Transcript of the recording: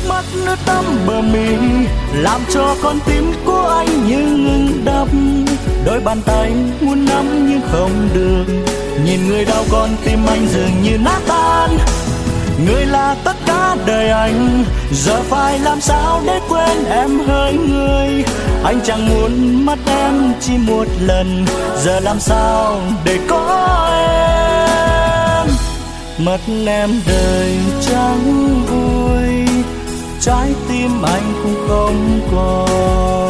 mắt nước tắm bờ mi, làm cho con tim của anh như ngừng đập. Đôi bàn tay muốn nắm nhưng không được, nhìn người đau con tim anh dường như nát tan. Người là tất cả đời anh, giờ phải làm sao để quên em hỡi người. Anh chẳng muốn mất em chỉ một lần, giờ làm sao để có em. Mất em đời chẳng vui, trái tim anh cũng không còn.